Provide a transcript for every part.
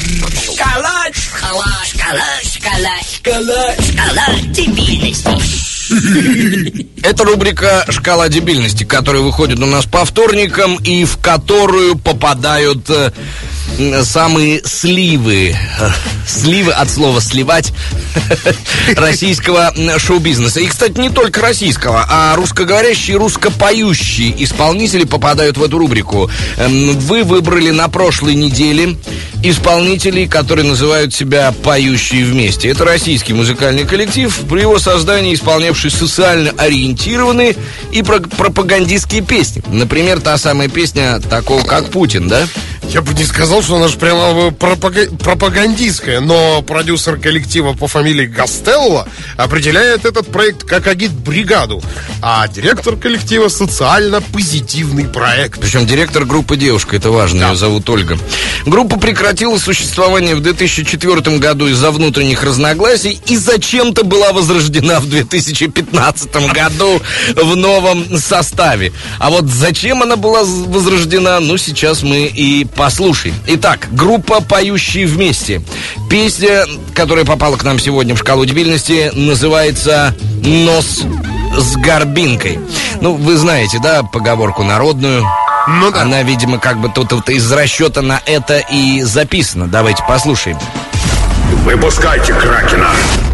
Шкала дебильности. Это рубрика «Шкала дебильности», которая выходит у нас по вторникам и в которую попадают самые сливы от слова «сливать» российского шоу-бизнеса. И, кстати, не только российского, а русскоговорящие, русскопоющие исполнители попадают в эту рубрику. Вы выбрали на прошлой неделе исполнителей, которые называют себя «Поющие вместе». Это российский музыкальный коллектив, при его создании исполнявший социально ориентированные и пропагандистские песни. Например, та самая песня такого, как Путин, да? Я бы не сказал, что она же прямо пропагандистская, но продюсер коллектива по фамилии Гастелло определяет этот проект как агит-бригаду, а директор коллектива — социально-позитивный проект. Причем директор группы девушка, это важно, да. Ее зовут Ольга. Группа прекратила существование в 2004 году из-за внутренних разногласий и зачем-то была возрождена в 2015 году в новом составе. А вот зачем она была возрождена, сейчас мы и послушаем. Итак, группа «Поющие вместе». Песня, которая попала к нам сегодня в шкалу дебильности, называется «Нос с горбинкой». Вы знаете, да, поговорку народную. Да. Она, видимо, как бы тут из расчета на это и записана. Давайте послушаем. Выпускайте Кракена.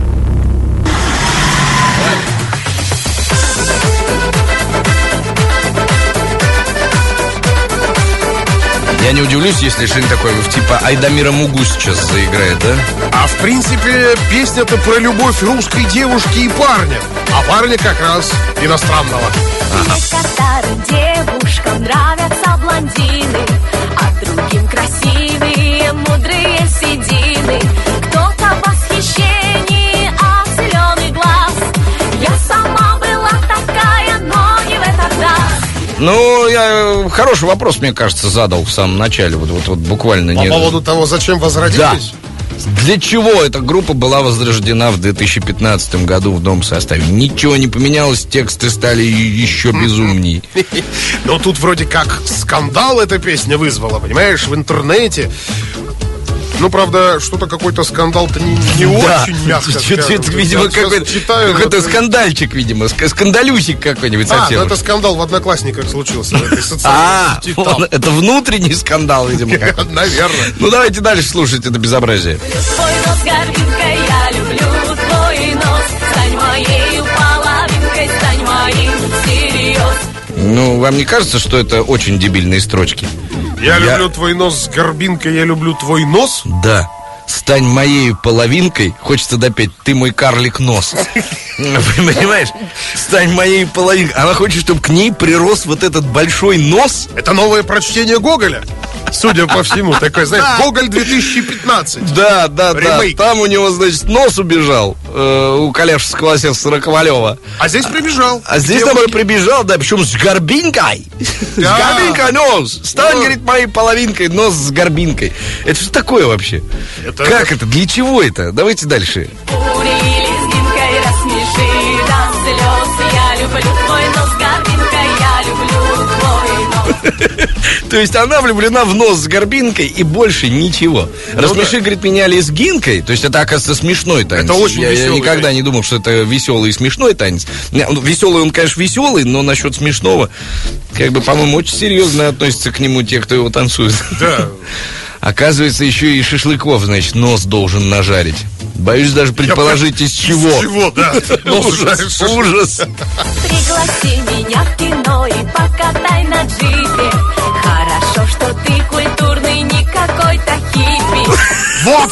Я не удивлюсь, если что-нибудь такое типа Айдамира Мугу сейчас заиграет, да? А в принципе, песня-то про любовь русской девушки и парня. А парня как раз иностранного. Некоторым девушкам нравятся блондины, а другим красивые, мудрые седины. Кто-то в восхищении от зеленый глаз. Я сама была такая, но не в этот раз. Я хороший вопрос, мне кажется, задал в самом начале. Вот буквально. По поводу того, зачем возродились? Да. Для чего эта группа была возрождена в 2015 году в новом составе? Ничего не поменялось, тексты стали еще безумнее. Но тут вроде как скандал эта песня вызвала, понимаешь, в интернете. Правда, что-то какой-то скандал-то не очень мягко скажем. Видимо, какой-то скандальчик, видимо, скандалюсик какой-нибудь совсем. Это скандал в Одноклассниках случился. Это внутренний скандал, видимо. Наверное. Давайте дальше слушать это безобразие. Твой нос горбинкой, я люблю твой нос. Стань моею половинкой, стань моим всерьез. Вам не кажется, что это очень дебильные строчки? Я люблю твой нос с горбинкой, я люблю твой нос? Да. Стань моей половинкой. Хочется допеть: ты мой карлик нос. Понимаешь? Стань моей половинкой. Она хочет, чтобы к ней прирос вот этот большой нос. Это новое прочтение Гоголя, судя по всему. Такой, знаешь, Гоголь 2015. Да. Там у него, значит, нос убежал у Калявшевского асессора Ковалева. А здесь прибежал. А здесь там прибежал, да, причем с горбинкой. С горбинкой нос. Стань, говорит, моей половинкой, нос с горбинкой. Это что такое вообще? Как это? Для чего это? Давайте дальше. То есть она влюблена в нос с горбинкой и больше ничего. Рассмеши, говорит, меня лезгинкой. То есть это, оказывается, смешной танец. Это очень веселый. Я никогда не думал, что это веселый и смешной танец. Веселый он, конечно, веселый, но насчет смешного, по-моему, очень серьезно относятся к нему те, кто его танцует. Да. Оказывается, еще и шашлыков, значит, нос должен нажарить. Боюсь даже предположить, из чего. Из чего, да. Ужас. Пригласи меня в кино и покатай на джипе. Хорошо, что ты культурный, не какой-то хиппи. Вот!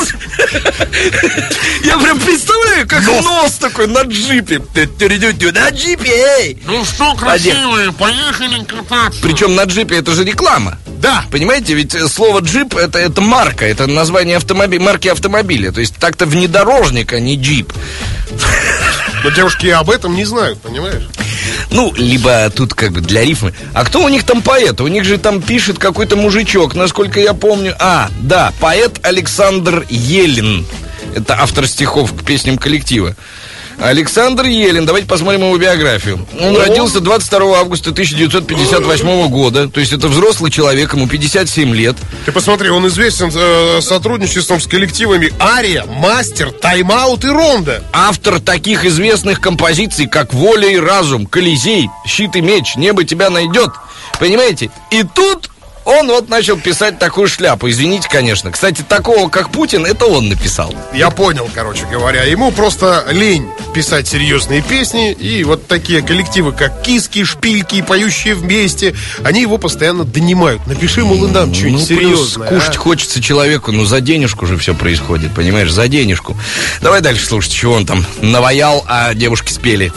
Я прям представляю, как нос такой на джипе. На джипе, эй! Что, красивые, поехали кататься. Причем на джипе это же реклама. Да. Понимаете, ведь слово джип это марка, это название марки автомобиля. То есть так-то внедорожник, а не джип. Но девушки об этом не знают, понимаешь? Либо тут для рифмы. А кто у них там поэт? У них же там пишет какой-то мужичок, насколько я помню. Да, поэт Александр Елин. Это автор стихов к песням коллектива. Александр Елин, давайте посмотрим его биографию. Он родился 22 августа 1958 года. То есть это взрослый человек, ему 57 лет. Ты посмотри, он известен сотрудничеством с коллективами Ария, Мастер, Тайм-аут и Ронда. Автор таких известных композиций, как «Воля и разум», «Колизей», «Щит и меч», «Небо тебя найдет». Понимаете? И тут он вот начал писать такую шляпу. Извините, конечно. Кстати, такого, как Путин, это он написал. Я понял, короче говоря. Ему просто лень писать серьезные песни. И вот такие коллективы, как Киски, Шпильки, Поющие вместе, они его постоянно донимают. Напиши, мол, и нам что-нибудь серьезное. Кушать хочется человеку, за денежку же все происходит, понимаешь, за денежку. Давай дальше слушать, чего он там наваял, а девушки спели.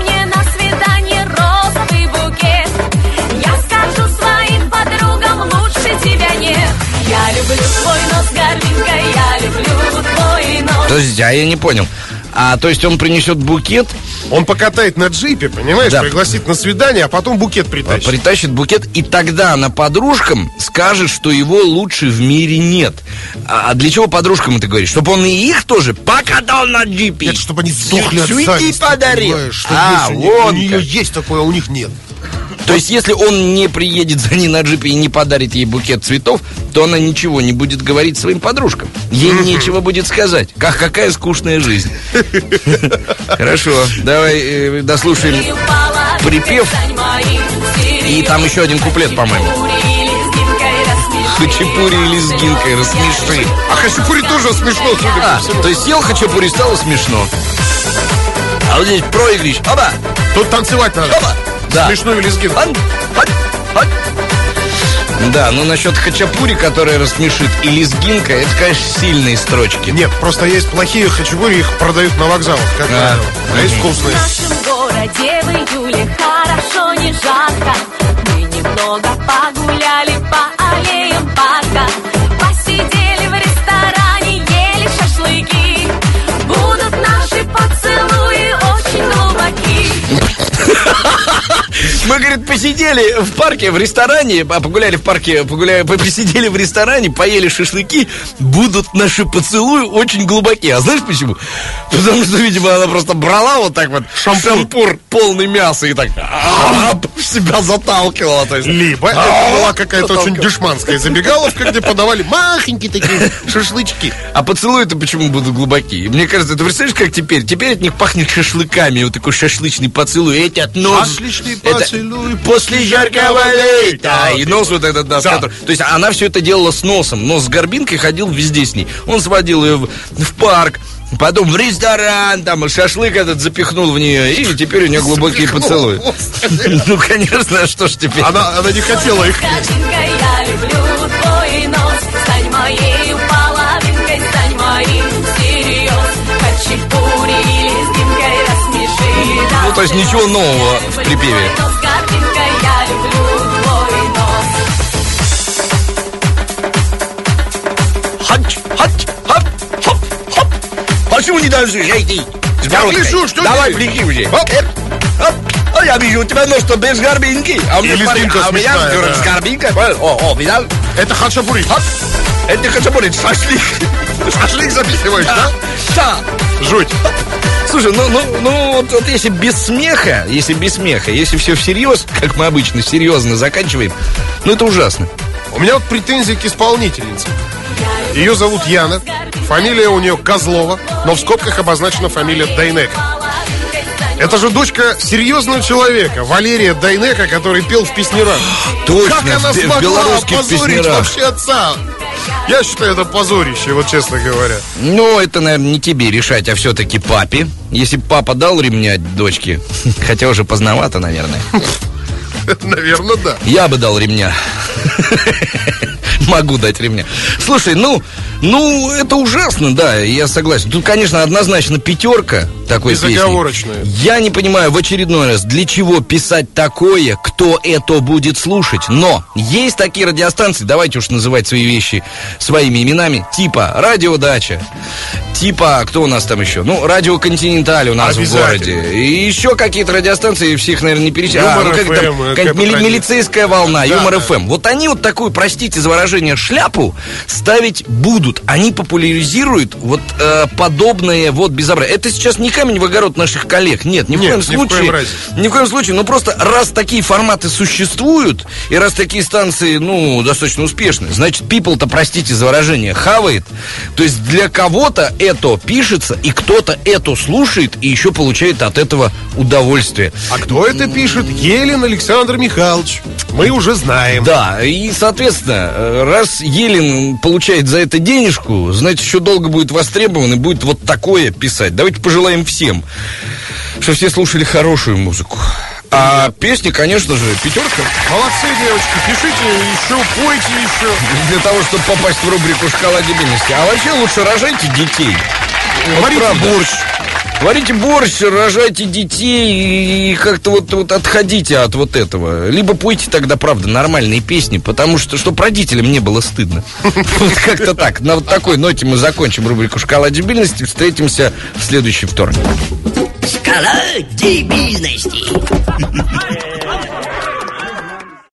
Я люблю твой нос, Горбинка, я люблю твой нос. Подождите, а я не понял. То есть он принесет букет? Он покатает на джипе, понимаешь, да. Пригласит на свидание, а потом букет притащит. Притащит букет, и тогда она подружкам скажет, что его лучше в мире нет. А для чего подружкам это говорит? Чтобы он и их тоже покатал на джипе? Нет, чтобы они сдохли от зависти, подарил. Вот у нее есть такое, а у них нет. То есть, если он не приедет за ней на джипе и не подарит ей букет цветов, то она ничего не будет говорить своим подружкам. Ей нечего будет сказать. Какая скучная жизнь. Хорошо, давай дослушаем припев. И там еще один куплет, по-моему. Хачапури и лезгинкой рассмеши. А хачапури тоже смешно, судя по всему. То есть съел хачапури, стало смешно. А вот здесь проигрыш. Оба! Тут танцевать надо. Оба! Да. Смешную лезгинку. Да, насчет хачапури, которая рассмешит, и лезгинка, это, конечно, сильные строчки. Нет, просто есть плохие хачапури, их продают на вокзалах, как правило. А есть вкусные. В нашем городе в июле хорошо, не жарко. Мы немного погуляли по аллеям парка. Посидели в ресторане, ели шашлыки. Будут наши поцелуи очень глубоки. Мы, говорит, посидели в парке, в ресторане, погуляли в парке, посидели в ресторане, поели шашлыки, будут наши поцелуи очень глубокие. А знаешь почему? Потому что, видимо, она просто брала вот так вот шампур полный мяса и так себя заталкивала. То есть. Либо это была какая-то очень дешманская забегаловка, где подавали махонькие такие шашлычки. А поцелуи-то почему будут глубокие? Мне кажется, ты представляешь, как теперь? Теперь от них пахнет шашлыками, вот такой шашлычный поцелуй. Эти от нос. Шашлычный поцелуй. После жаркого лета. И нос вот этот, да. То есть она все это делала с носом. Нос с Горбинкой ходил везде с ней. Он сводил ее в парк, потом в ресторан, там шашлык этот запихнул в нее. И теперь у нее глубокие поцелуи. Ну, конечно, что ж теперь. Она не хотела их. Я люблю твой нос. Стань моей половинкой, стань моим всерьез. Хачапури и лезгинкой рассмеши. Ну, то есть ничего нового в припеве. Я люблю твой нос. Хач, хоп, хоп. Почему не должны зайти? Я пляшу, что давай, ты? пляши уже. Хоп. А я вижу, у тебя нос что без горбинки. А у меня с горбинкой. О, видал? Это хачапури. Это хачапури, шашлык. Шашлык запихиваешь, да? Да. Жуть. Слушай, вот если без смеха, если все всерьез, как мы обычно серьезно заканчиваем, это ужасно. У меня вот претензии к исполнительнице. Ее зовут Яна, фамилия у нее Козлова, но в скобках обозначена фамилия Дайнека. Это же дочка серьезного человека, Валерия Дайнека, который пел в «Песнярах». Точно, как она смогла опозорить «Песнярах» вообще отца? Я считаю, это позорище, вот честно говоря. Это, наверное, не тебе решать, а все-таки папе. Если бы папа дал ремня дочке, хотя уже поздновато, наверное. Наверное, да. Я бы дал ремня. Могу дать ремня. Слушай, это ужасно, да, я согласен. Тут, конечно, однозначно 5 такой песни. Безоговорочная. Я не понимаю в очередной раз, для чего писать такое, кто это будет слушать. Но есть такие радиостанции, давайте уж называть свои вещи своими именами, типа «Радиодача», типа, кто у нас там еще? Ну, радио Континенталь у нас в городе. И еще какие-то радиостанции, всех, наверное, не перечисляю. Милицейская волна, Юмор ФМ. Вот они вот такую, простите за выражение, шляпу ставить будут. Они популяризируют вот подобное вот безобразие. Это сейчас не камень в огород наших коллег. Нет, ни в коем случае. Ни в коем случае. Но просто раз такие форматы существуют, и раз такие станции, ну, достаточно успешны, значит, people-то, простите за выражение, хавает. То есть для кого-то это пишется, и кто-то это слушает, и еще получает от этого удовольствие. А кто это пишет? Елен Александр Михайлович. Мы уже знаем. Да, и, соответственно, раз Елен получает за это денежку, значит, еще долго будет востребован и будет вот такое писать. Давайте пожелаем всем, чтобы все слушали хорошую музыку. А песни, конечно же, пятерка. Молодцы, девочки, пишите еще, пойте еще. Для того, чтобы попасть в рубрику «Шкала дебильности». А вообще лучше рожайте детей. Варите борщ. Варите борщ, рожайте детей и как-то вот отходите от вот этого. Либо пойте тогда, правда, нормальные песни, потому что, чтобы родителям не было стыдно. Вот как-то так. На вот такой ноте мы закончим рубрику «Шкала дебильности». Встретимся в следующий вторник. Шкала дебильности.